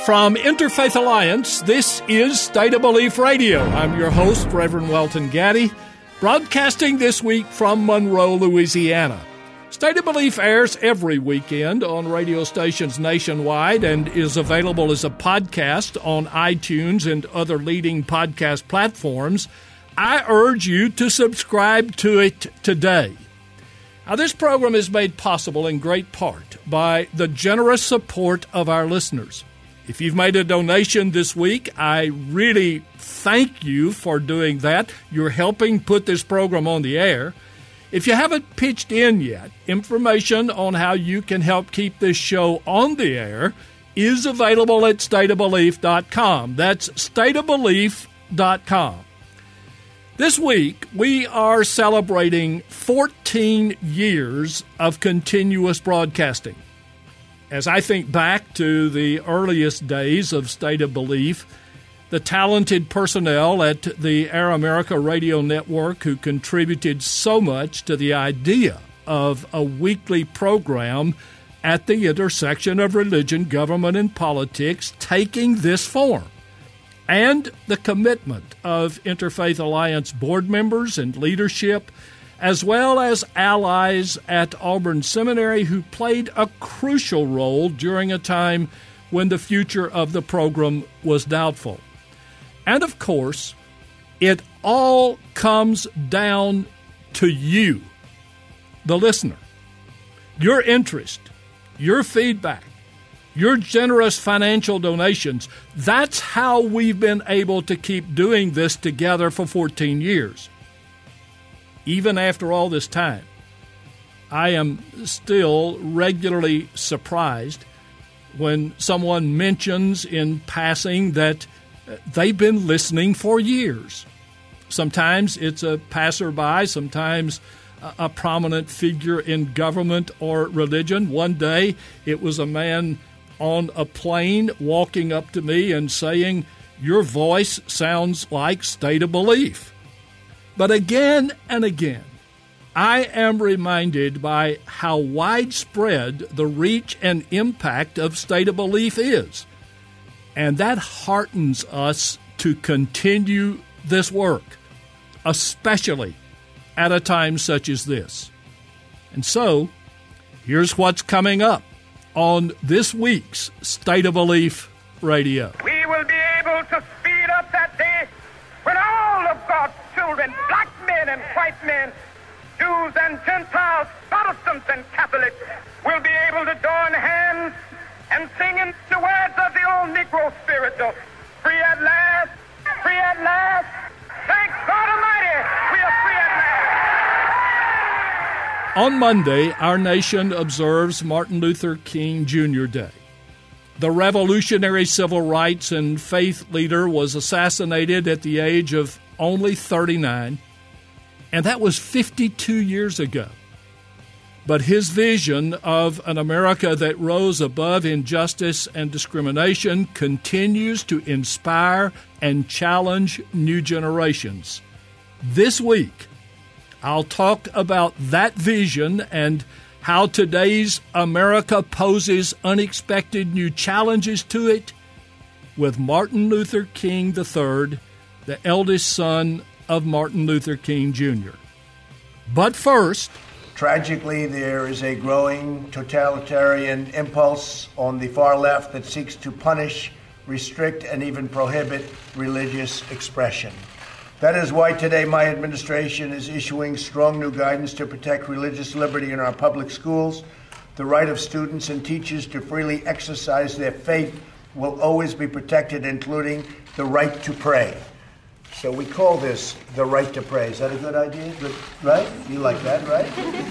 From Interfaith Alliance, this is State of Belief Radio. I'm your host, Reverend Welton Gaddy, broadcasting this week from Monroe, Louisiana. State of Belief airs every weekend on radio stations nationwide and is available as a podcast on iTunes and other leading podcast platforms. I urge you to subscribe to it today. Now, this program is made possible in great part by the generous support of our listeners. If you've made a donation this week, I really thank you for doing that. You're helping put this program on the air. If you haven't pitched in yet, information on how you can help keep this show on the air is available at stateofbelief.com. That's stateofbelief.com. This week, we are celebrating 14 years of continuous broadcasting. As I think back to the earliest days of State of Belief, the talented personnel at the Air America Radio Network who contributed so much to the idea of a weekly program at the intersection of religion, government, and politics taking this form, and the commitment of Interfaith Alliance board members and leadership, as well as allies at Auburn Seminary who played a crucial role during a time when the future of the program was doubtful. And of course, it all comes down to you, the listener. Your interest, your feedback, your generous financial donations, that's how we've been able to keep doing this together for 14 years. Even after all this time, I am still regularly surprised when someone mentions in passing that they've been listening for years. Sometimes it's a passerby, sometimes a prominent figure in government or religion. One day it was a man on a plane walking up to me and saying, "Your voice sounds like State of Belief." But again and again, I am reminded by how widespread the reach and impact of State of Belief is. And that heartens us to continue this work, especially at a time such as this. And so, here's what's coming up on this week's State of Belief Radio. We will be able to speed up that day when all of God's children, black men and white men, Jews and Gentiles, Protestants and Catholics, will be able to join hands and sing in the words of the old Negro spiritual, "Free at last, free at last, thank God Almighty, we are free at last." On Monday, our nation observes Martin Luther King Jr. Day. The revolutionary civil rights and faith leader was assassinated at the age of only 39, and that was 52 years ago. But his vision of an America that rose above injustice and discrimination continues to inspire and challenge new generations. This week, I'll talk about that vision and how today's America poses unexpected new challenges to it with Martin Luther King III, the eldest son of Martin Luther King Jr. But first, tragically, there is a growing totalitarian impulse on the far left that seeks to punish, restrict, and even prohibit religious expression. That is why today my administration is issuing strong new guidance to protect religious liberty in our public schools. The right of students and teachers to freely exercise their faith will always be protected, including the right to pray. So we call this the right to pray. Is that a good idea? Good, right? You like that, right?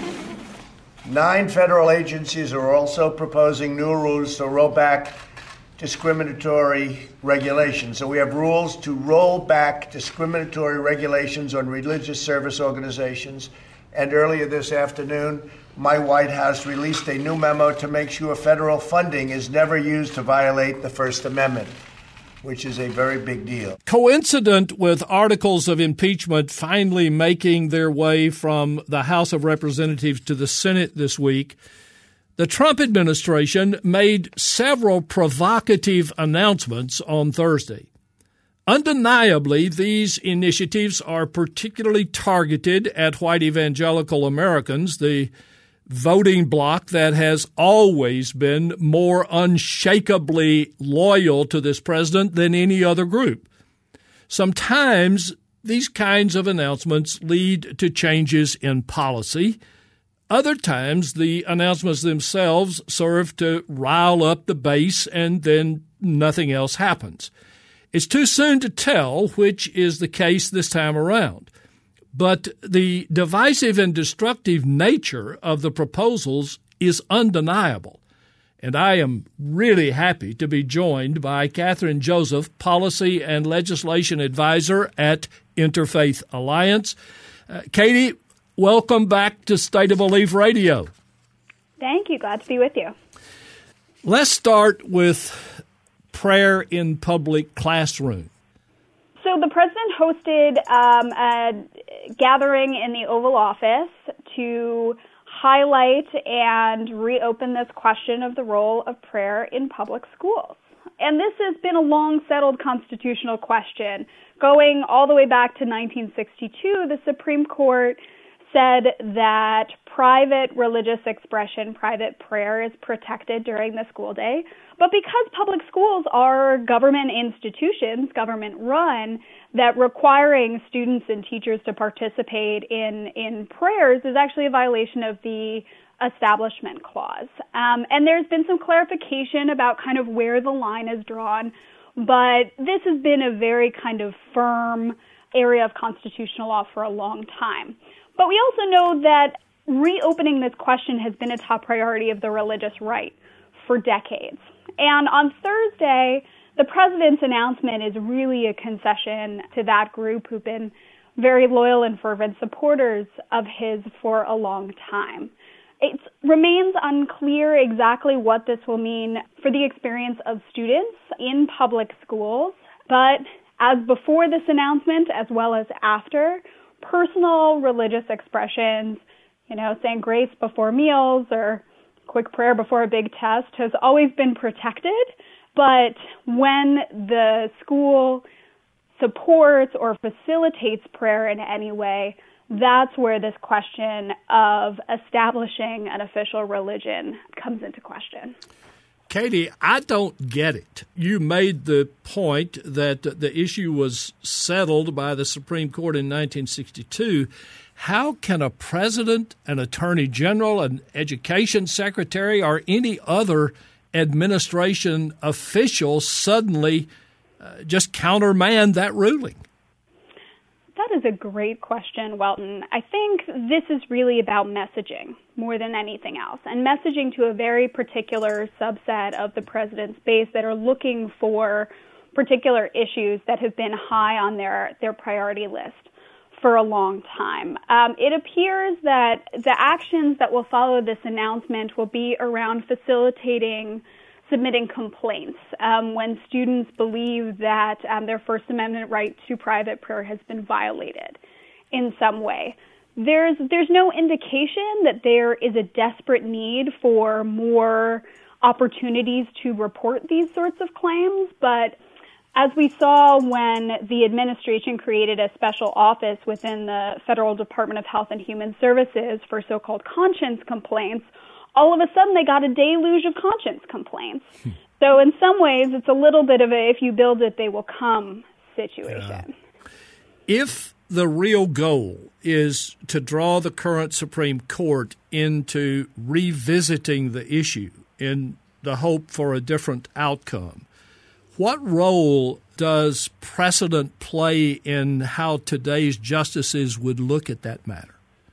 9 federal agencies are also proposing new rules to roll back discriminatory regulations. So we have rules to roll back discriminatory regulations on religious service organizations. And earlier this afternoon, my White House released a new memo to make sure federal funding is never used to violate the First Amendment, which is a very big deal. Coincident with articles of impeachment finally making their way from the House of Representatives to the Senate this week, The Trump administration made several provocative announcements on Thursday. Undeniably, these initiatives are particularly targeted at white evangelical Americans, the voting bloc that has always been more unshakably loyal to this president than any other group. Sometimes these kinds of announcements lead to changes in policy. Other times, the announcements themselves serve to rile up the base, and then nothing else happens. It's too soon to tell which is the case this time around. But the divisive and destructive nature of the proposals is undeniable. And I am really happy to be joined by Catherine Joseph, Policy and Legislation Advisor at Interfaith Alliance. Katie, welcome back to State of Belief Radio. Thank you. Glad to be with you. Let's start with prayer in public classroom. So the president hosted a gathering in the Oval Office to highlight and reopen this question of the role of prayer in public schools. And this has been a long-settled constitutional question. Going all the way back to 1962, the Supreme Court said that private religious expression, private prayer, is protected during the school day. But because public schools are government institutions, government-run, that requiring students and teachers to participate in prayers is actually a violation of the Establishment Clause. And there's been some clarification about kind of where the line is drawn, but this has been a very kind of firm area of constitutional law for a long time. But we also know that reopening this question has been a top priority of the religious right for decades. And on Thursday, the president's announcement is really a concession to that group who've been very loyal and fervent supporters of his for a long time. It remains unclear exactly what this will mean for the experience of students in public schools, but as before this announcement, as well as after, personal religious expressions, saying grace before meals or quick prayer before a big test has always been protected. But when the school supports or facilitates prayer in any way, that's where this question of establishing an official religion comes into question. Katie, I don't get it. You made the point that the issue was settled by the Supreme Court in 1962. How can a president, an attorney general, an education secretary, or any other administration official suddenly just countermand that ruling? That is a great question, Welton. I think this is really about messaging more than anything else, and messaging to a very particular subset of the president's base that are looking for particular issues that have been high on their priority list for a long time. It appears that the actions that will follow this announcement will be around facilitating submitting complaints when students believe that their First Amendment right to private prayer has been violated in some way. There's no indication that there is a desperate need for more opportunities to report these sorts of claims, but as we saw when the administration created a special office within the Federal Department of Health and Human Services for so-called conscience complaints, all of a sudden they got a deluge of conscience complaints. So in some ways, it's a little bit of a if you build it, they will come situation. If the real goal is to draw the current Supreme Court into revisiting the issue in the hope for a different outcome, what role does precedent play in how today's justices would look at that matter?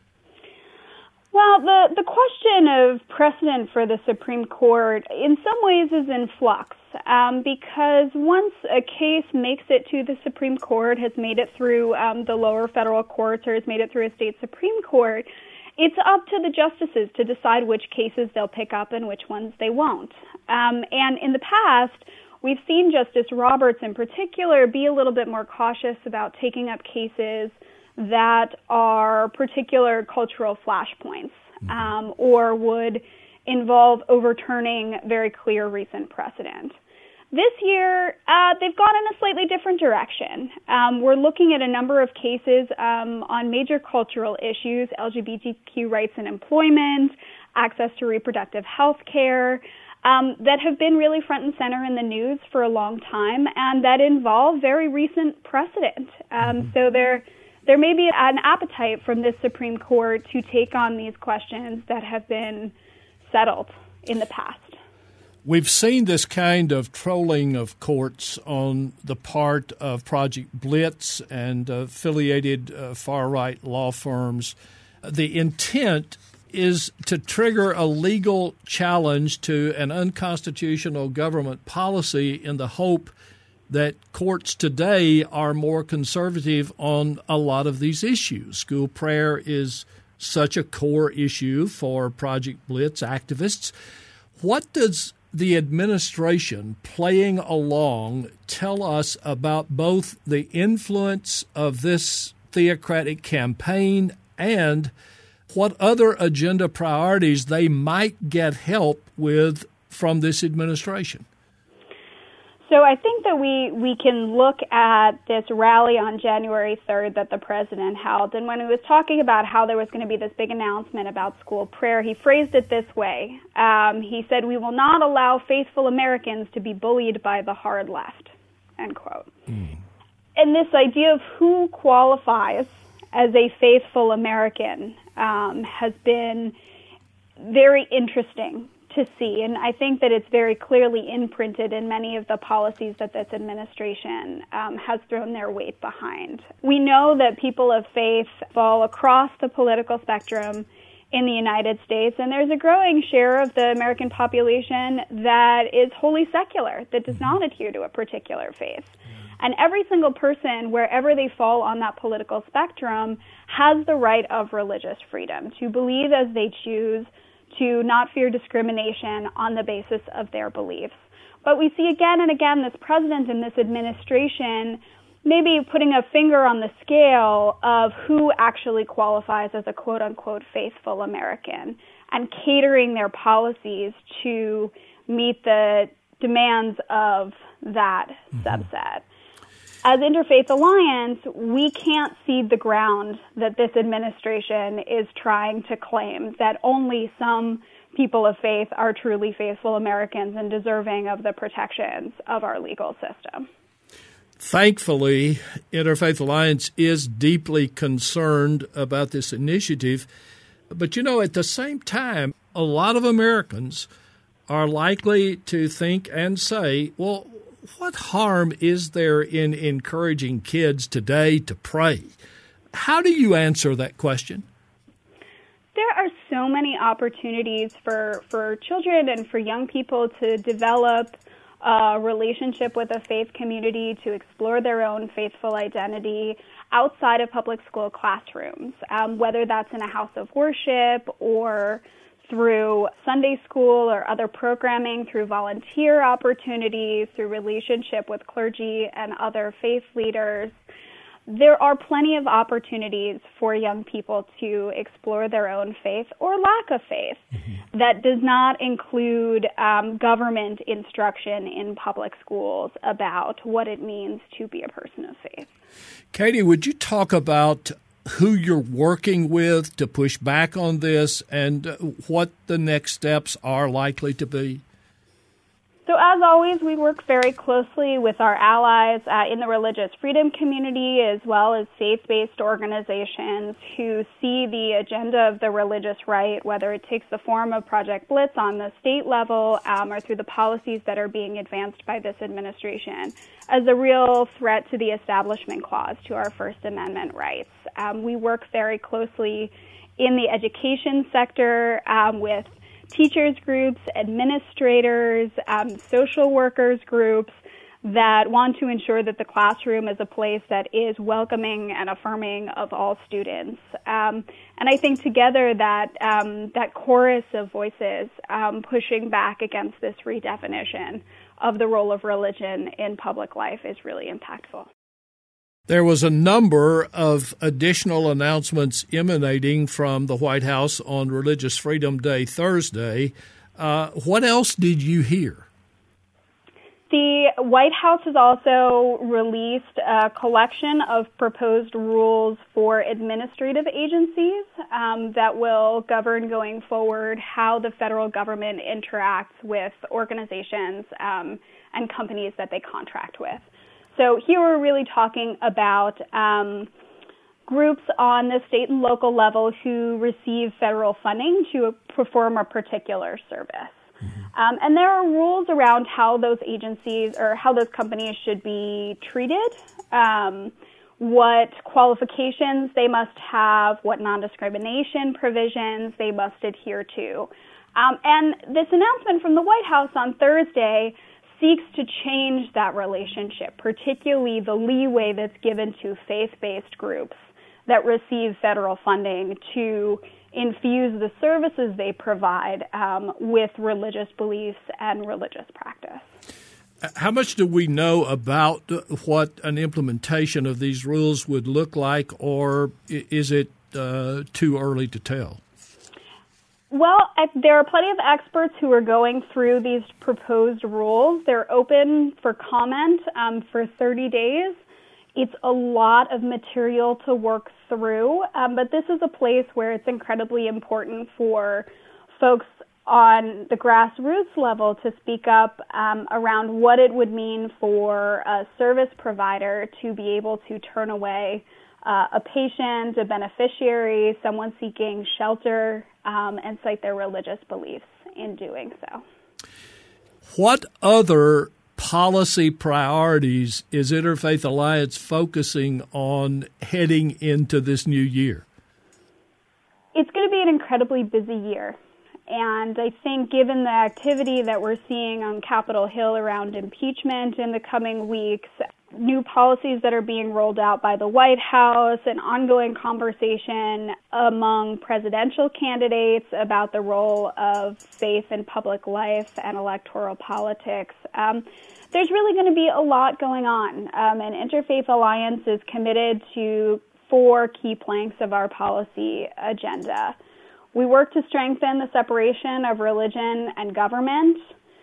Well, the question of precedent for the Supreme Court in some ways is in flux because once a case makes it to the Supreme Court, has made it through the lower federal courts or has made it through a state Supreme Court, it's up to the justices to decide which cases they'll pick up and which ones they won't. And in the past, we've seen Justice Roberts in particular be a little bit more cautious about taking up cases that are particular cultural flashpoints or would involve overturning very clear recent precedent. This year, they've gone in a slightly different direction. We're looking at a number of cases on major cultural issues, LGBTQ rights and employment, access to reproductive health care, that have been really front and center in the news for a long time and that involve very recent precedent. So there may be an appetite from this Supreme Court to take on these questions that have been settled in the past. We've seen this kind of trolling of courts on the part of Project Blitz and affiliated far-right law firms. The intent is to trigger a legal challenge to an unconstitutional government policy in the hope that courts today are more conservative on a lot of these issues. School prayer is such a core issue for Project Blitz activists. What does the administration playing along tell us about both the influence of this theocratic campaign and what other agenda priorities they might get help with from this administration? So I think that we can look at this rally on January 3rd that the president held, and when he was talking about how there was going to be this big announcement about school prayer, he phrased it this way. He said, "We will not allow faithful Americans to be bullied by the hard left," end quote. And this idea of who qualifies as a faithful American has been very interesting to see, and I think that it's very clearly imprinted in many of the policies that this administration has thrown their weight behind. We know that people of faith fall across the political spectrum in the United States, and there's a growing share of the American population that is wholly secular, that does not adhere to a particular faith. And every single person, wherever they fall on that political spectrum, has the right of religious freedom to believe as they choose, to not fear discrimination on the basis of their beliefs. But we see again and again this president and this administration maybe putting a finger on the scale of who actually qualifies as a quote-unquote faithful American and catering their policies to meet the demands of that subset. As Interfaith Alliance, we can't cede the ground that this administration is trying to claim that only some people of faith are truly faithful Americans and deserving of the protections of our legal system. Thankfully, Interfaith Alliance is deeply concerned about this initiative. But, at the same time, a lot of Americans are likely to think and say, well, what harm is there in encouraging kids today to pray? How do you answer that question? There are so many opportunities for children and for young people to develop a relationship with a faith community, to explore their own faithful identity outside of public school classrooms, whether that's in a house of worship or through Sunday school or other programming, through volunteer opportunities, through relationship with clergy and other faith leaders. There are plenty of opportunities for young people to explore their own faith or lack of faith that does not include government instruction in public schools about what it means to be a person of faith. Katie, would you talk about who you're working with to push back on this and what the next steps are likely to be? So as always, we work very closely with our allies in the religious freedom community as well as faith-based organizations who see the agenda of the religious right, whether it takes the form of Project Blitz on the state level or through the policies that are being advanced by this administration, as a real threat to the Establishment Clause, to our First Amendment rights. We work very closely in the education sector with teachers groups, administrators, social workers groups that want to ensure that the classroom is a place that is welcoming and affirming of all students. And I think together that chorus of voices pushing back against this redefinition of the role of religion in public life is really impactful. There was a number of additional announcements emanating from the White House on Religious Freedom Day Thursday. What else did you hear? The White House has also released a collection of proposed rules for administrative agencies that will govern going forward how the federal government interacts with organizations and companies that they contract with. So here we're really talking about groups on the state and local level who receive federal funding to perform a particular service. And there are rules around how those agencies or how those companies should be treated, what qualifications they must have, what non-discrimination provisions they must adhere to. And this announcement from the White House on Thursday seeks to change that relationship, particularly the leeway that's given to faith-based groups that receive federal funding to infuse the services they provide with religious beliefs and religious practice. How much do we know about what an implementation of these rules would look like, or is it too early to tell? Well, there are plenty of experts who are going through these proposed rules. They're open for comment for 30 days. It's a lot of material to work through, but this is a place where it's incredibly important for folks on the grassroots level to speak up around what it would mean for a service provider to be able to turn away a patient, a beneficiary, someone seeking shelter, and cite their religious beliefs in doing so. What other policy priorities is Interfaith Alliance focusing on heading into this new year? It's going to be an incredibly busy year. And I think given the activity that we're seeing on Capitol Hill around impeachment in the coming weeks, new policies that are being rolled out by the White House, an ongoing conversation among presidential candidates about the role of faith in public life and electoral politics, there's really going to be a lot going on. And Interfaith Alliance is committed to 4 key planks of our policy agenda. We work to strengthen the separation of religion and government.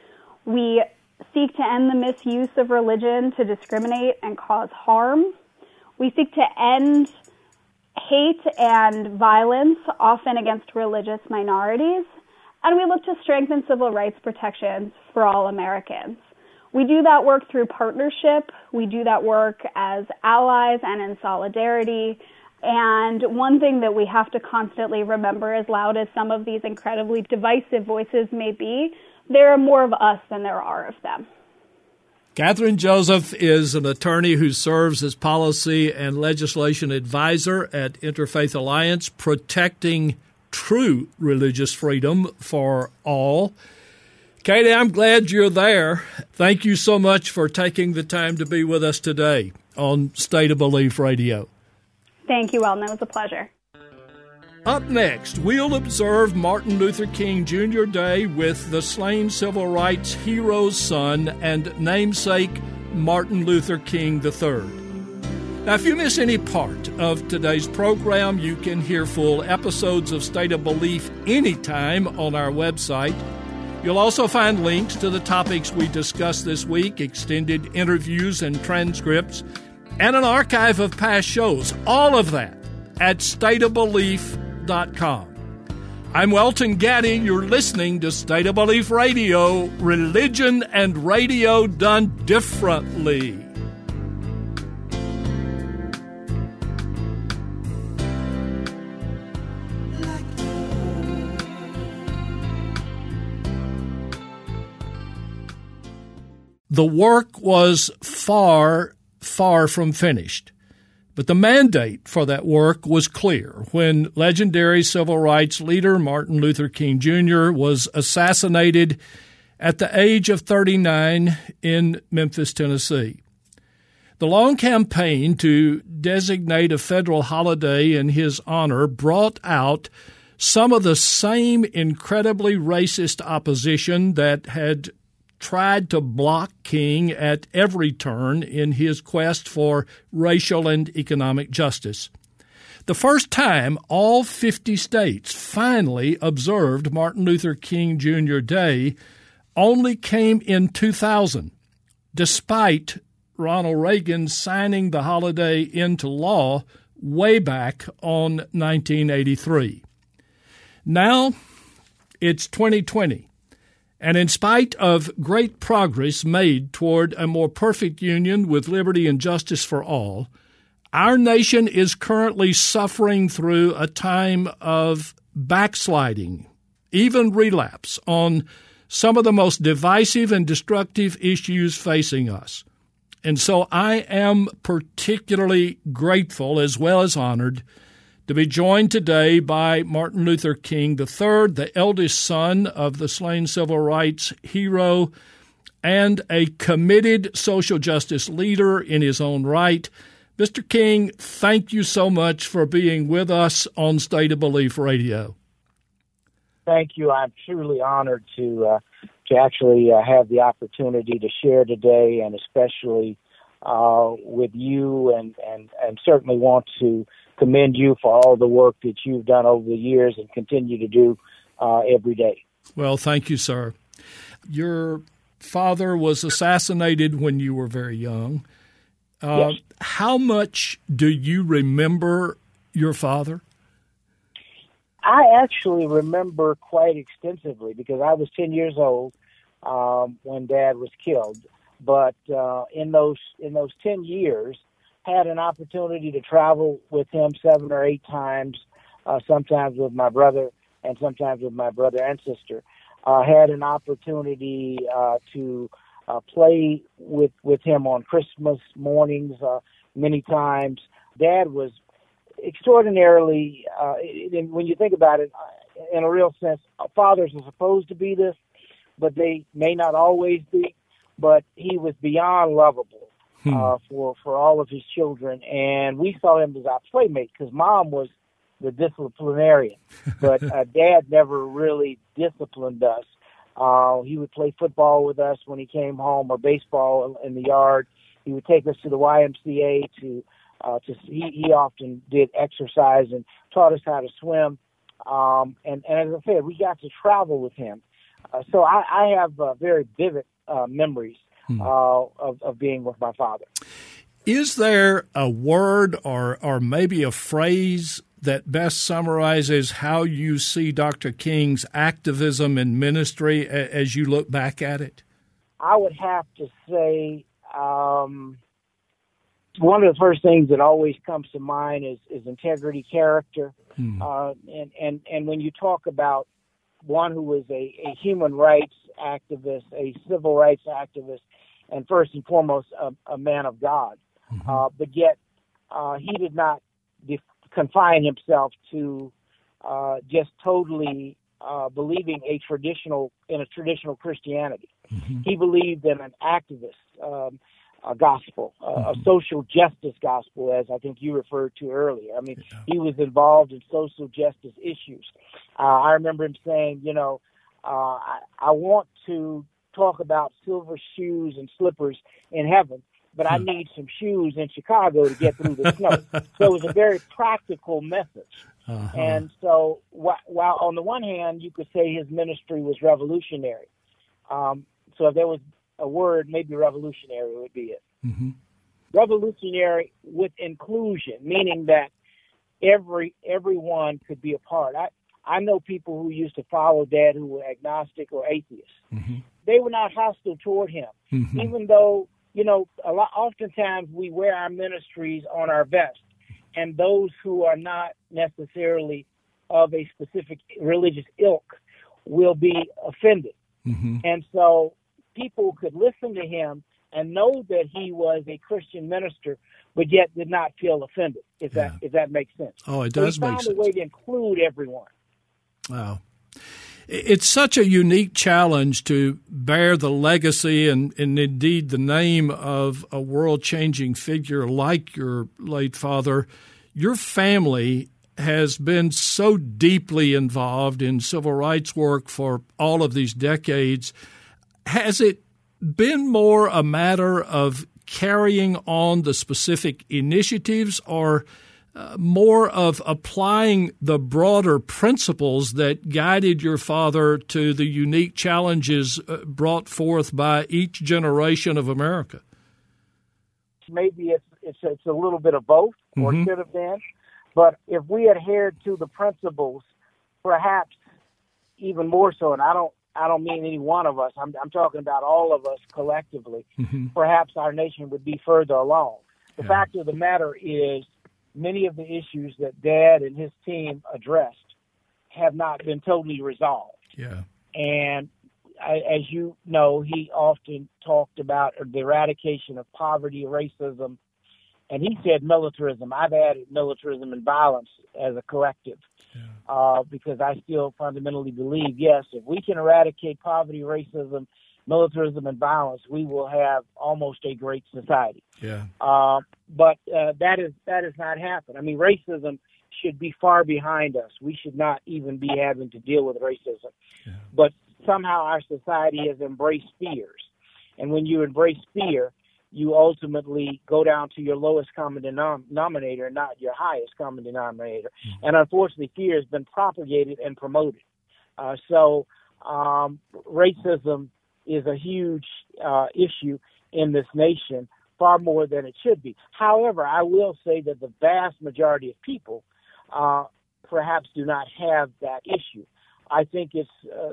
We seek to end the misuse of religion to discriminate and cause harm. We seek to end hate and violence, often against religious minorities. And we look to strengthen civil rights protections for all Americans. We do that work through partnership. We do that work as allies and in solidarity. And one thing that we have to constantly remember, as loud as some of these incredibly divisive voices may be, there are more of us than there are of them. Catherine Joseph is an attorney who serves as policy and legislation advisor at Interfaith Alliance, protecting true religious freedom for all. Katie, I'm glad you're there. Thank you so much for taking the time to be with us today on State of Belief Radio. Thank you, Eldon. It was a pleasure. Up next, we'll observe Martin Luther King Jr. Day with the slain civil rights hero's son and namesake Martin Luther King III. Now, if you miss any part of today's program, you can hear full episodes of State of Belief anytime on our website. You'll also find links to the topics we discussed this week, extended interviews and transcripts, and an archive of past shows, all of that at stateofbelief.com. I'm Welton Gaddy. You're listening to State of Belief Radio, religion and radio done differently. The work was far from finished. But the mandate for that work was clear when legendary civil rights leader Martin Luther King Jr. was assassinated at the age of 39 in Memphis, Tennessee. The long campaign to designate a federal holiday in his honor brought out some of the same incredibly racist opposition that had tried to block King at every turn in his quest for racial and economic justice. The first time all 50 states finally observed Martin Luther King Jr. Day only came in 2000, despite Ronald Reagan signing the holiday into law way back on 1983. Now it's 2020, and in spite of great progress made toward a more perfect union with liberty and justice for all, our nation is currently suffering through a time of backsliding, even relapse, on some of the most divisive and destructive issues facing us. And so I am particularly grateful as well as honored to be joined today by Martin Luther King III, the eldest son of the slain civil rights hero and a committed social justice leader in his own right. Mr. King, thank you so much for being with us on State of Belief Radio. Thank you. I'm truly honored to actually have the opportunity to share today, and especially with you, and certainly want to commend you for all the work that you've done over the years and continue to do every day. Well, thank you, sir. Your father was assassinated when you were very young. Yes. How much do you remember your father? I actually remember quite extensively because I was 10 years old when Dad was killed. But in those 10 years, had an opportunity to travel with him 7 or 8 times, sometimes with my brother and sometimes with my brother and sister. Had an opportunity to play with him on Christmas mornings many times. Dad was extraordinarily, when you think about it, in a real sense, fathers are supposed to be this, but they may not always be. But he was beyond lovable for all of his children, and we saw him as our playmate because Mom was the disciplinarian, but Dad never really disciplined us. He would play football with us when he came home, or baseball in the yard. He would take us to the YMCA he often did exercise and taught us how to swim. And as I said, we got to travel with him. So I have very vivid memories of being with my father. Is there a word or maybe a phrase that best summarizes how you see Dr. King's activism and ministry as you look back at it? I would have to say one of the first things that always comes to mind is integrity, character. And when you talk about one who was a human rights activist, a civil rights activist, and first and foremost, a man of God. But yet, he did not confine himself to just totally believing in a traditional Christianity. He believed in an activist gospel, a social justice gospel, as I think you referred to earlier. I mean, he was involved in social justice issues. I remember him saying, I want to talk about silver shoes and slippers in heaven, but I need some shoes in Chicago to get through the snow. So it was a very practical message. And so while on the one hand, you could say his ministry was revolutionary. So if there was a word, maybe revolutionary would be it. Revolutionary with inclusion, meaning that everyone could be a part. I know people who used to follow Dad who were agnostic or atheists. They were not hostile toward him, even though, oftentimes we wear our ministries on our vest, and those who are not necessarily of a specific religious ilk will be offended. And so people could listen to him and know that he was a Christian minister, but yet did not feel offended, if that makes sense. Oh, it does make sense. He found a way to include everyone. Wow. It's such a unique challenge to bear the legacy and indeed the name of a world-changing figure like your late father. Your family has been so deeply involved in civil rights work for all of these decades. Has it been more a matter of carrying on the specific initiatives, or more of applying the broader principles that guided your father to the unique challenges brought forth by each generation of America? Maybe it's a little bit of both, or should have been. But if we adhered to the principles, perhaps even more so, and I don't mean any one of us, I'm talking about all of us collectively, perhaps our nation would be further along. The fact of the matter is, many of the issues that Dad and his team addressed have not been totally resolved. Yeah. And as you know, he often talked about the eradication of poverty, racism, and he said militarism. I've added militarism and violence as a collective, because I still fundamentally believe, yes, if we can eradicate poverty, racism, militarism, and violence, we will have almost a great society. Yeah. But that has not happened. I mean, racism should be far behind us. We should not even be having to deal with racism. Yeah. But somehow our society has embraced fears. And when you embrace fear, you ultimately go down to your lowest common denominator, not your highest common denominator. Mm-hmm. And unfortunately, fear has been propagated and promoted. So racism is a huge issue in this nation, far more than it should be. However, I will say that the vast majority of people perhaps do not have that issue. I think it's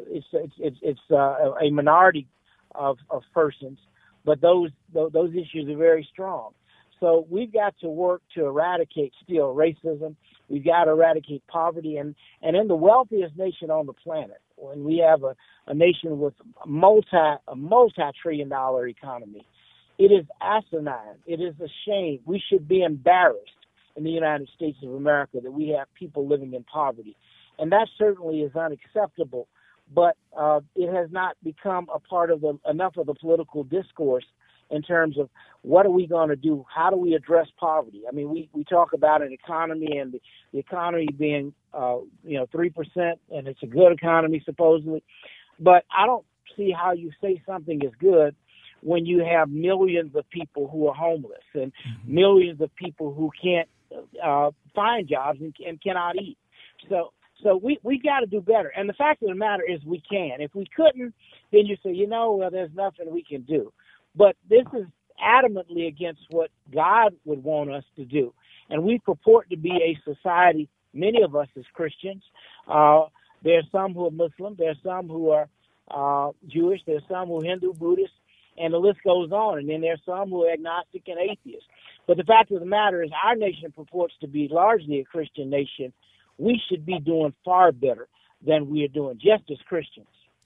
a minority of persons, but those issues are very strong. So we've got to work to eradicate still racism. We've got to eradicate poverty, and in the wealthiest nation on the planet, when we have a nation with a multi-trillion-dollar economy, it is asinine. It is a shame. We should be embarrassed in the United States of America that we have people living in poverty. And that certainly is unacceptable, but it has not become a part of enough of the political discourse in terms of what are we going to do? How do we address poverty? I mean, we talk about an economy and the economy being 3%, and it's a good economy supposedly, but I don't see how you say something is good when you have millions of people who are homeless and millions of people who can't find jobs and cannot eat. So we got to do better. And the fact of the matter is we can. If we couldn't, then you say, well, there's nothing we can do. But this is adamantly against what God would want us to do. And we purport to be a society, many of us as Christians. There's some who are Muslim. There's some who are Jewish. There's some who are Hindu, Buddhist, and the list goes on. And then there's some who are agnostic and atheist. But the fact of the matter is our nation purports to be largely a Christian nation. We should be doing far better than we are doing just as Christians.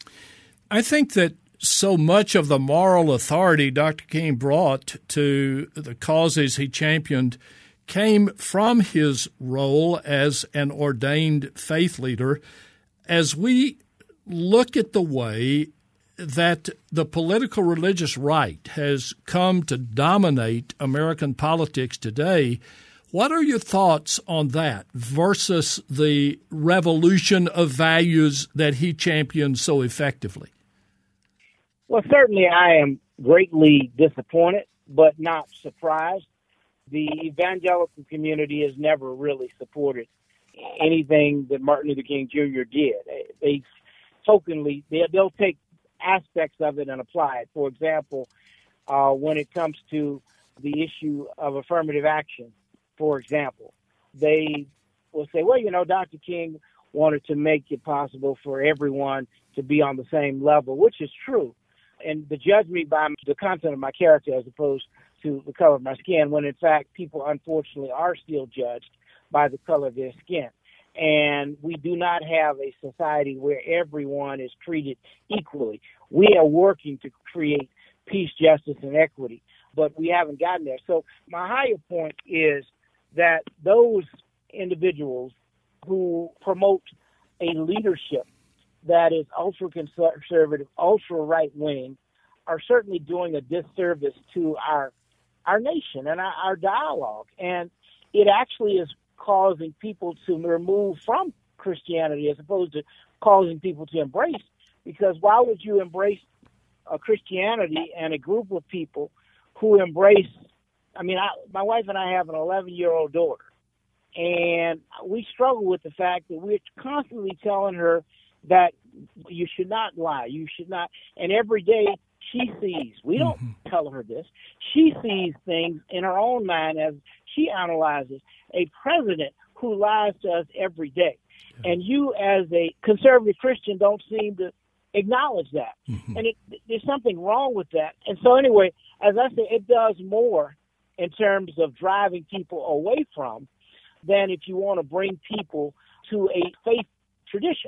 I think that so much of the moral authority Dr. King brought to the causes he championed came from his role as an ordained faith leader. As we look at the way that the political religious right has come to dominate American politics today, what are your thoughts on that versus the revolution of values that he championed so effectively? Well, certainly I am greatly disappointed, but not surprised. The evangelical community has never really supported anything that Martin Luther King Jr. did. They'll take aspects of it and apply it. For example, when it comes to the issue of affirmative action, for example, they will say, well, Dr. King wanted to make it possible for everyone to be on the same level, which is true. And to judge me by the content of my character as opposed to the color of my skin, when in fact people unfortunately are still judged by the color of their skin. And we do not have a society where everyone is treated equally. We are working to create peace, justice, and equity, but we haven't gotten there. So my higher point is that those individuals who promote a leadership that is ultra-conservative, ultra-right-wing, are certainly doing a disservice to our nation and our dialogue. And it actually is causing people to remove from Christianity as opposed to causing people to embrace. Because why would you embrace a Christianity and a group of people who embrace. My wife and I have an 11-year-old daughter, and we struggle with the fact that we're constantly telling her that you should not lie, you should not. And every day she sees, we don't tell her this, she sees things in her own mind as she analyzes a president who lies to us every day. And you, as a conservative Christian, don't seem to acknowledge that. And there's something wrong with that. And so anyway, as I say, it does more in terms of driving people away from than if you want to bring people to a faith tradition.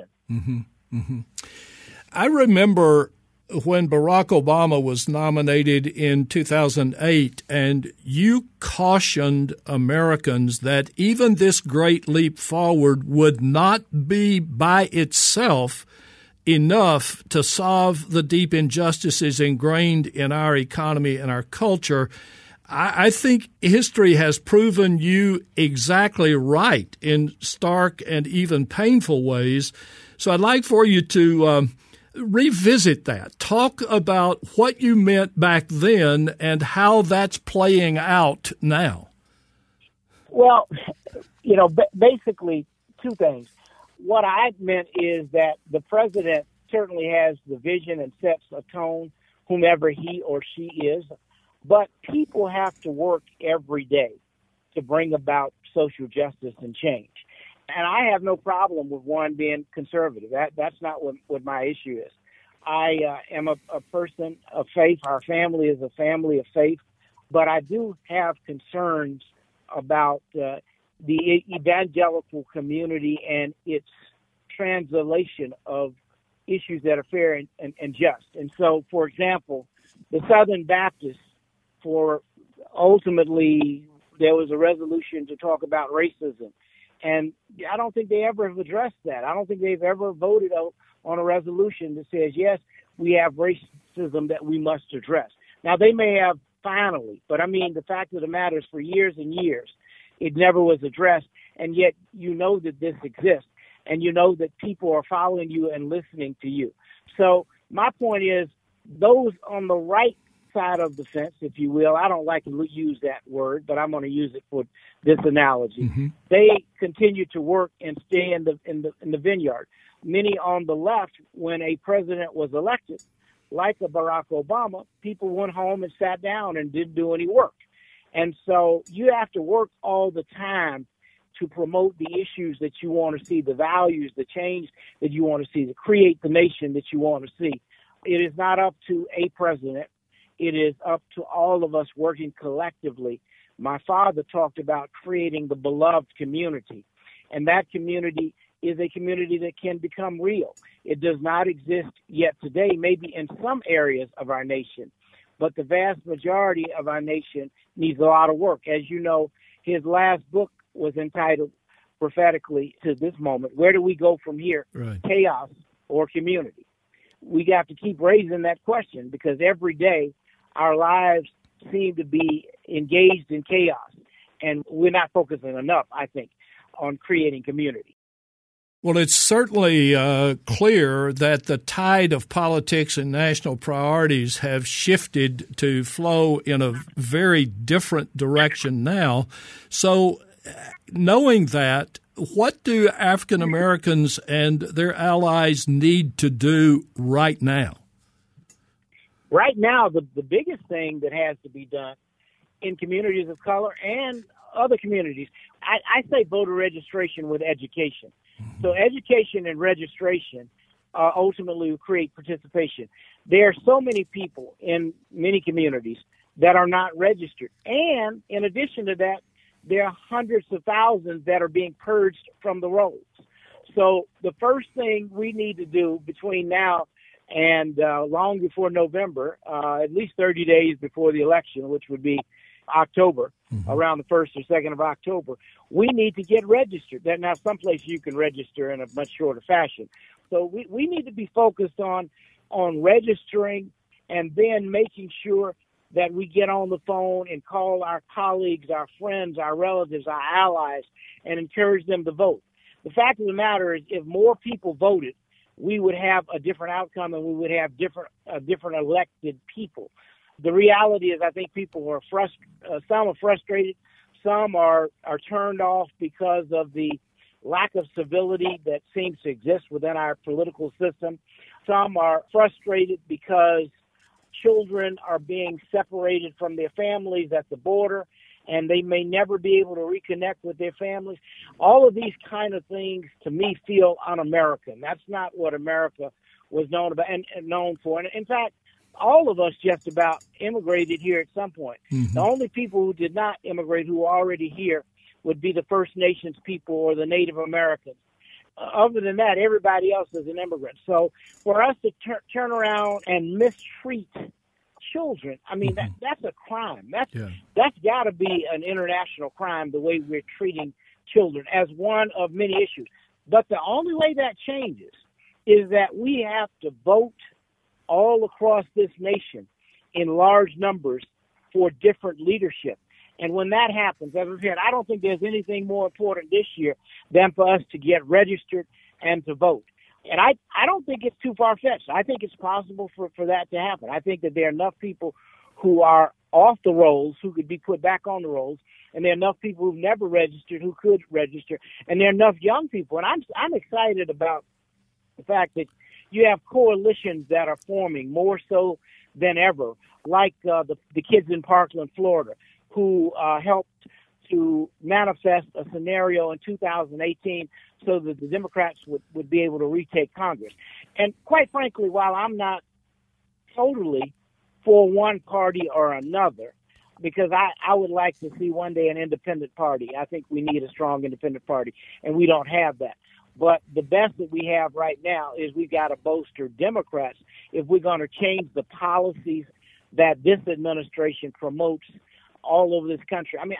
I remember when Barack Obama was nominated in 2008, and you cautioned Americans that even this great leap forward would not be by itself enough to solve the deep injustices ingrained in our economy and our culture. I think history has proven you exactly right in stark and even painful ways. So I'd like for you to revisit that. Talk about what you meant back then and how that's playing out now. Well, basically two things. What I meant is that the president certainly has the vision and sets a tone, whomever he or she is, but people have to work every day to bring about social justice and change. And I have no problem with one being conservative. That's not what my issue is. I am a person of faith. Our family is a family of faith. But I do have concerns about the evangelical community and its translation of issues that are fair and just. And so, for example, the Southern Baptists, ultimately, there was a resolution to talk about racism. And I don't think they ever have addressed that. I don't think they've ever voted on a resolution that says, yes, we have racism that we must address. Now, they may have finally, but the fact of the matter is for years and years, it never was addressed. And yet you know that this exists, and you know that people are following you and listening to you. So my point is, those on the right side of the fence, if you will, I don't like to use that word, but I'm going to use it for this analogy. They continue to work and stay in the vineyard. Many on the left, when a president was elected, like a Barack Obama, people went home and sat down and didn't do any work. And so you have to work all the time to promote the issues that you want to see, the values, the change that you want to see, to create the nation that you want to see. It is not up to a president. It is up to all of us working collectively. My father talked about creating the beloved community, and that community is a community that can become real. It does not exist yet today, maybe in some areas of our nation, but the vast majority of our nation needs a lot of work. As you know, his last book was entitled prophetically to this moment, Where Do We Go From Here? Right. Chaos or community? We have to keep raising that question, because every day our lives seem to be engaged in chaos, and we're not focusing enough, I think, on creating community. Well, it's certainly clear that the tide of politics and national priorities have shifted to flow in a very different direction now. So knowing that, what do African Americans and their allies need to do right now? Right now, the biggest thing that has to be done in communities of color and other communities, I say voter registration with education. So education and registration ultimately will create participation. There are so many people in many communities that are not registered. And in addition to that, there are hundreds of thousands that are being purged from the rolls. So the first thing we need to do between now and long before November, at least 30 days before the election, which would be October, around the 1st or 2nd of October, we need to get registered. Now, some places you can register in a much shorter fashion. So we need to be focused on registering, and then making sure that we get on the phone and call our colleagues, our friends, our relatives, our allies, and encourage them to vote. The fact of the matter is, if more people voted, we would have a different outcome and we would have different elected people. The reality is I think people are some are frustrated, some are turned off because of the lack of civility that seems to exist within our political system. Some are frustrated because children are being separated from their families at the border, and they may never be able to reconnect with their families. All of these kind of things, to me, feel un-American. That's not what America was known about and known for. And in fact, all of us just about immigrated here at some point. Mm-hmm. The only people who did not immigrate, who were already here, would be the First Nations people or the Native Americans. Other than that, everybody else is an immigrant. So for us to turn around and mistreat children, I mean, mm-hmm. that's a crime. That's got to be an international crime, the way we're treating children, as one of many issues. But the only way that changes is that we have to vote all across this nation in large numbers for different leadership. And when that happens, as I said, I don't think there's anything more important this year than for us to get registered and to vote. And I don't think it's too far-fetched. I think it's possible for that to happen. I think that there are enough people who are off the rolls who could be put back on the rolls, and there are enough people who've never registered who could register, and there are enough young people. And I'm excited about the fact that you have coalitions that are forming more so than ever, like the kids in Parkland, Florida, who helped to manifest a scenario in 2018 so that the Democrats would be able to retake Congress. And quite frankly, while I'm not totally for one party or another, because I would like to see one day an independent party. I think we need a strong independent party, and we don't have that. But the best that we have right now is we've got to bolster Democrats if we're going to change the policies that this administration promotes all over this country. I mean,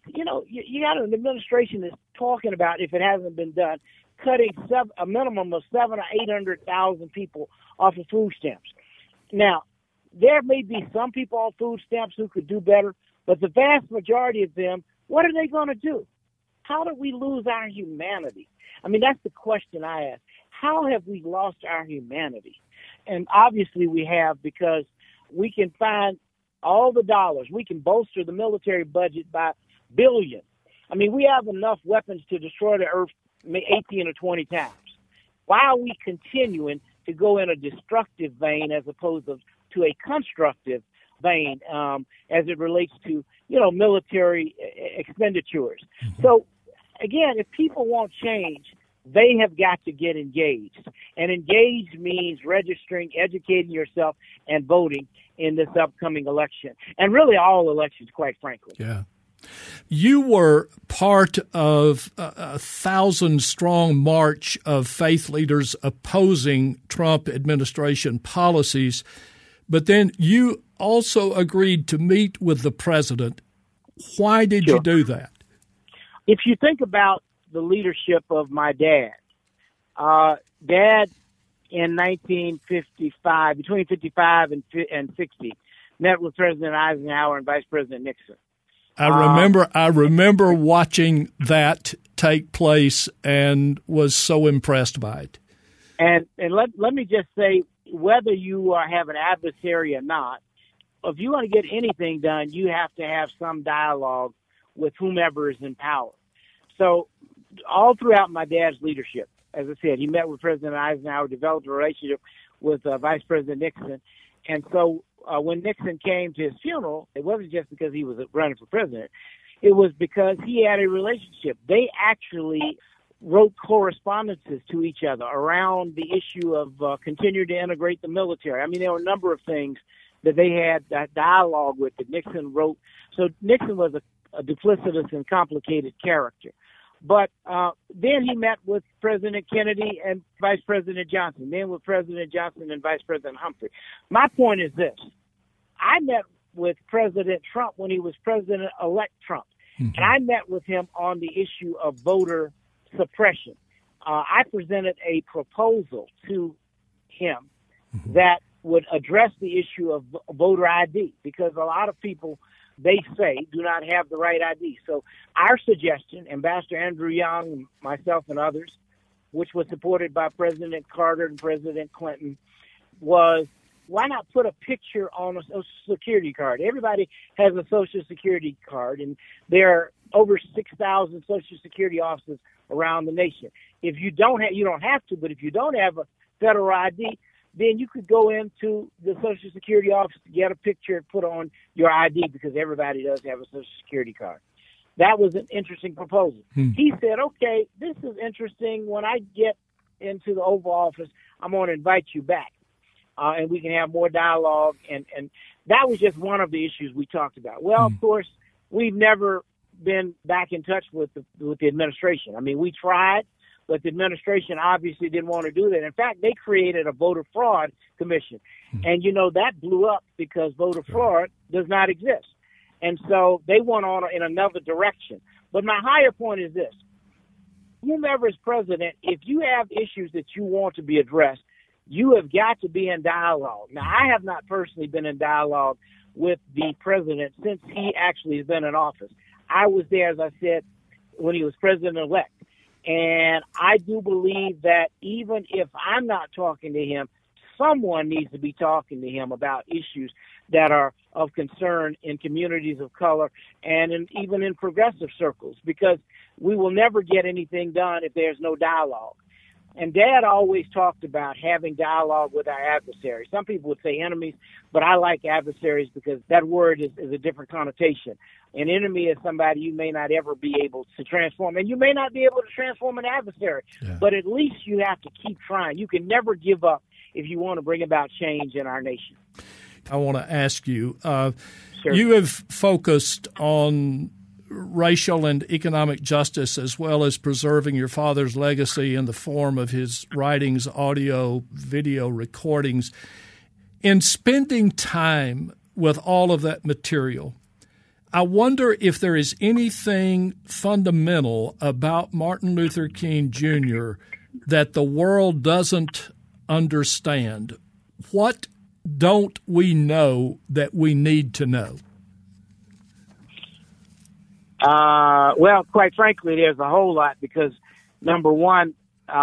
you got an administration that's talking about, if it hasn't been done, cutting a minimum of 700,000 or 800,000 people off of food stamps. Now, there may be some people on food stamps who could do better, but the vast majority of them, what are they going to do? How did we lose our humanity? I mean, that's the question I ask. How have we lost our humanity? And obviously we have, because we can find all the dollars. We can bolster the military budget by billions. I mean, we have enough weapons to destroy the earth 18 or 20 times. Why are we continuing to go in a destructive vein as opposed to a constructive vein as it relates to, military expenditures? Mm-hmm. So, again, if people want change, they have got to get engaged. And engaged means registering, educating yourself, and voting in this upcoming election. And really all elections, quite frankly. Yeah. You were part of a 1,000-strong march of faith leaders opposing Trump administration policies, but then you also agreed to meet with the president. Why did you do that? If you think about the leadership of my dad, Dad in 1955, between 55 and 60, met with President Eisenhower and Vice President Nixon. I remember watching that take place and was so impressed by it. And let me just say, whether you have an adversary or not, if you want to get anything done, you have to have some dialogue with whomever is in power. So all throughout my dad's leadership, as I said, he met with President Eisenhower, developed a relationship with Vice President Nixon. And so when Nixon came to his funeral, it wasn't just because he was running for president. It was because he had a relationship. They actually wrote correspondences to each other around the issue of continuing to integrate the military. I mean, there were a number of things that they had that dialogue with that Nixon wrote. So Nixon was a duplicitous and complicated character. But then he met with President Kennedy and Vice President Johnson, then with President Johnson and Vice President Humphrey. My point is this. I met with President Trump when he was President-elect Trump, and I met with him on the issue of voter suppression. I presented a proposal to him that would address the issue of voter ID, because a lot of people, they say, do not have the right ID. So our suggestion, Ambassador Andrew Young, myself and others, which was supported by President Carter and President Clinton, was why not put a picture on a Social Security card? Everybody has a Social Security card, and there are over 6,000 Social Security offices around the nation. If you don't have, you don't have to, but if you don't have a federal ID, then you could go into the Social Security office to get a picture and put on your ID, because everybody does have a Social Security card. That was an interesting proposal. He said, okay, this is interesting. When I get into the Oval Office, I'm going to invite you back, and we can have more dialogue. And that was just one of the issues we talked about. Well, of course, we've never been back in touch with the administration. I mean, we tried, but the administration obviously didn't want to do that. In fact, they created a voter fraud commission. And, that blew up because voter fraud does not exist. And so they went on in another direction. But my higher point is this. Whomever is president, if you have issues that you want to be addressed, you have got to be in dialogue. Now, I have not personally been in dialogue with the president since he actually has been in office. I was there, as I said, when he was president-elect. And I do believe that even if I'm not talking to him, someone needs to be talking to him about issues that are of concern in communities of color and even in progressive circles, because we will never get anything done if there's no dialogue. And Dad always talked about having dialogue with our adversaries. Some people would say enemies, but I like adversaries because that word is a different connotation. An enemy is somebody you may not ever be able to transform, and you may not be able to transform an adversary, but at least you have to keep trying. You can never give up if you want to bring about change in our nation. I want to ask you, Sure. You have focused on racial and economic justice as well as preserving your father's legacy in the form of his writings, audio, video recordings. In spending time with all of that material, I wonder if there is anything fundamental about Martin Luther King Jr. that the world doesn't understand. What don't we know that we need to know? Well, quite frankly, there's a whole lot because, number one,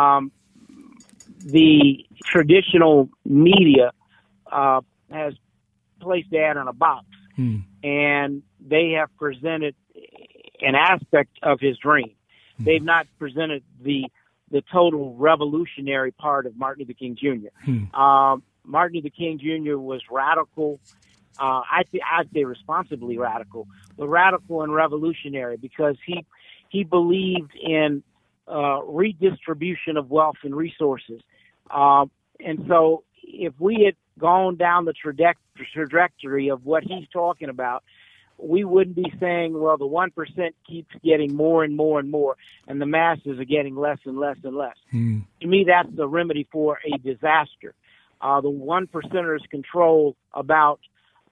the traditional media has placed Dad in a box, and they have presented an aspect of his dream. They've not presented the total revolutionary part of Martin Luther King Jr. Martin Luther King Jr. was radical. I'd say responsibly radical, but radical and revolutionary because he believed in redistribution of wealth and resources. And so if we had gone down the trajectory of what he's talking about, we wouldn't be saying, well, the 1% keeps getting more and more and more, and the masses are getting less and less and less. To me, that's the remedy for a disaster. The 1%ers control about,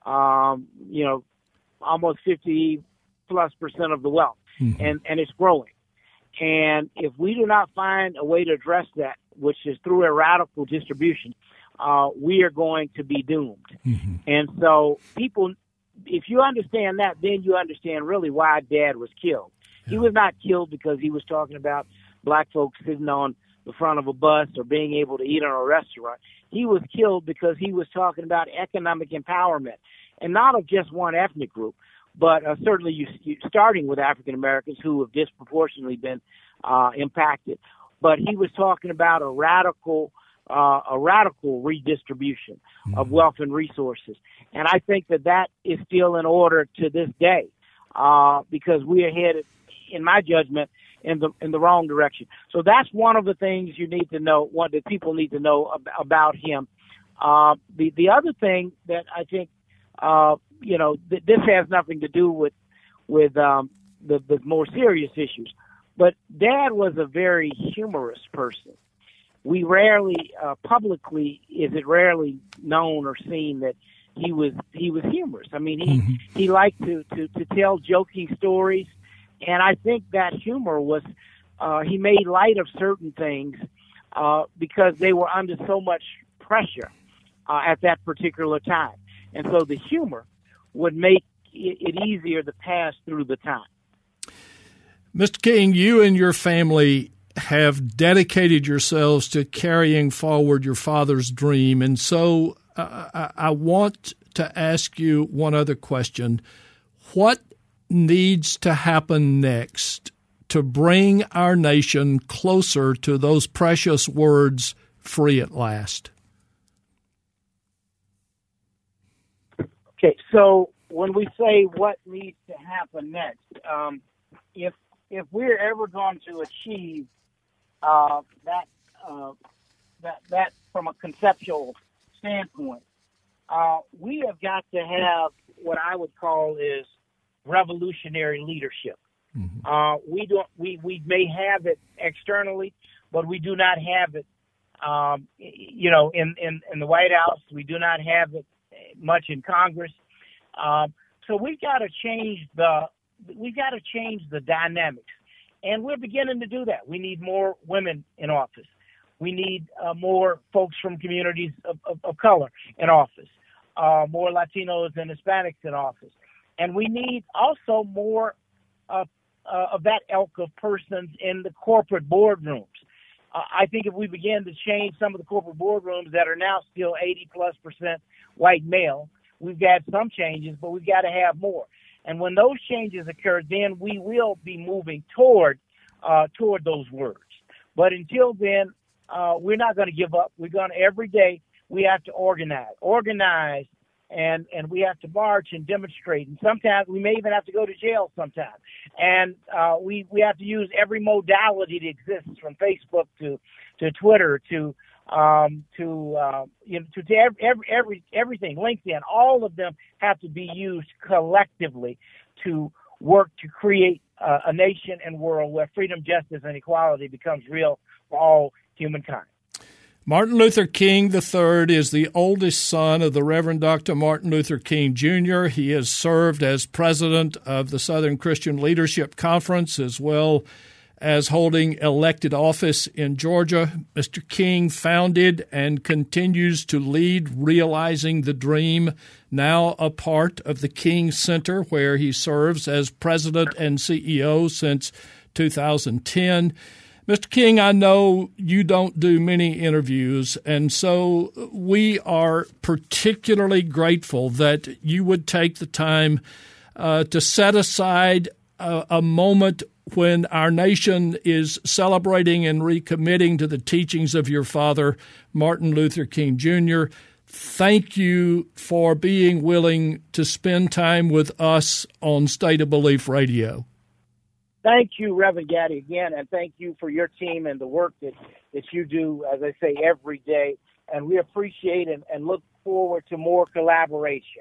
almost 50+% of the wealth, and it's growing. And if we do not find a way to address that, which is through a radical distribution, we are going to be doomed. And so people, if you understand that, then you understand really why Dad was killed. He was not killed because he was talking about black folks sitting on the front of a bus or being able to eat in a restaurant. He was killed because he was talking about economic empowerment, and not of just one ethnic group, but certainly you starting with African Americans who have disproportionately been impacted. But he was talking about a radical redistribution of wealth and resources, and I think that is still in order to this day, because we are headed, in my judgment, in the wrong direction. So that's one of the things you need to know, one that people need to know about him. The other thing that I think, this has nothing to do with the more serious issues, but Dad was a very humorous person. We rarely, publicly, is it rarely known or seen that he was humorous. I mean, he liked to tell joking stories. And I think that humor was, he made light of certain things because they were under so much pressure at that particular time. And so the humor would make it easier to pass through the time. Mr. King, you and your family have dedicated yourselves to carrying forward your father's dream. And so I want to ask you one other question. What needs to happen next to bring our nation closer to those precious words, free at last? Okay, so when we say what needs to happen next, if we're ever going to achieve that from a conceptual standpoint, we have got to have what I would call is revolutionary leadership. Mm-hmm. We may have it externally, but we do not have it, in the White House. We do not have it much in Congress. So we've got to change the dynamics, and we're beginning to do that. We need more women in office. We need more folks from communities of color in office, more Latinos and Hispanics in office. And we need also more of that ilk of persons in the corporate boardrooms. I think if we begin to change some of the corporate boardrooms that are now still 80+% white male, we've got some changes, but we've got to have more. And when those changes occur, then we will be moving toward those words. But until then, we're not going to give up. We're going to, every day, we have to organize, and we have to march and demonstrate. And sometimes we may even have to go to jail sometime. And we have to use every modality that exists, from Facebook to Twitter to everything, LinkedIn. All of them have to be used collectively to work to create a nation and world where freedom, justice, and equality becomes real for all humankind. Martin Luther King III is the oldest son of the Reverend Dr. Martin Luther King Jr. He has served as president of the Southern Christian Leadership Conference, as well as holding elected office in Georgia. Mr. King founded and continues to lead Realizing the Dream, now a part of the King Center, where he serves as president and CEO since 2010. Mr. King, I know you don't do many interviews, and so we are particularly grateful that you would take the time to set aside a moment when our nation is celebrating and recommitting to the teachings of your father, Martin Luther King Jr. Thank you for being willing to spend time with us on State of Belief Radio. Thank you, Reverend Gaddy, again, and thank you for your team and the work that you do, as I say, every day. And we appreciate and look forward to more collaboration.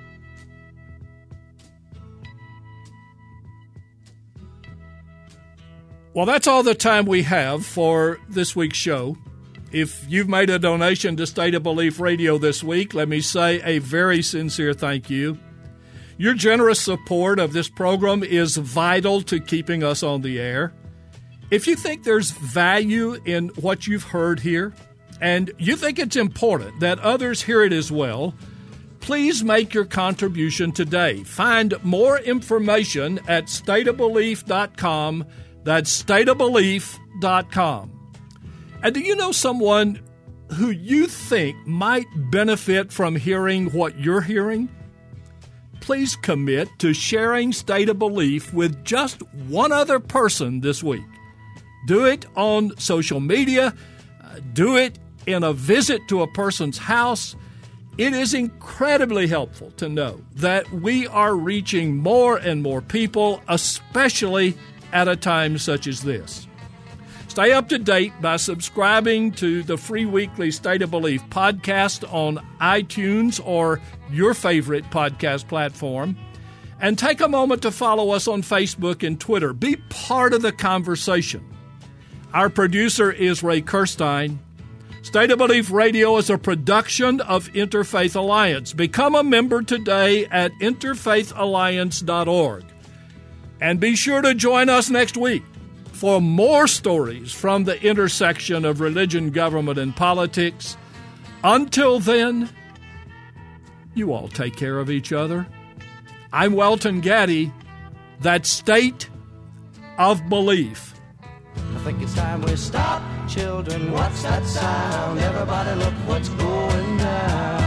Well, that's all the time we have for this week's show. If you've made a donation to State of Belief Radio this week, let me say a very sincere thank you. Your generous support of this program is vital to keeping us on the air. If you think there's value in what you've heard here, and you think it's important that others hear it as well, please make your contribution today. Find more information at stateofbelief.com. That's stateofbelief.com. And do you know someone who you think might benefit from hearing what you're hearing? Please commit to sharing State of Belief with just one other person this week. Do it on social media. Do it in a visit to a person's house. It is incredibly helpful to know that we are reaching more and more people, especially at a time such as this. Stay up to date by subscribing to the free weekly State of Belief podcast on iTunes or your favorite podcast platform. And take a moment to follow us on Facebook and Twitter. Be part of the conversation. Our producer is Ray Kirstein. State of Belief Radio is a production of Interfaith Alliance. Become a member today at interfaithalliance.org. And be sure to join us next week for more stories from the intersection of religion, government, and politics. Until then, you all take care of each other. I'm Welton Gaddy. That's State of Belief. I think it's time we stop. Children, what's that sound? Everybody look what's going down.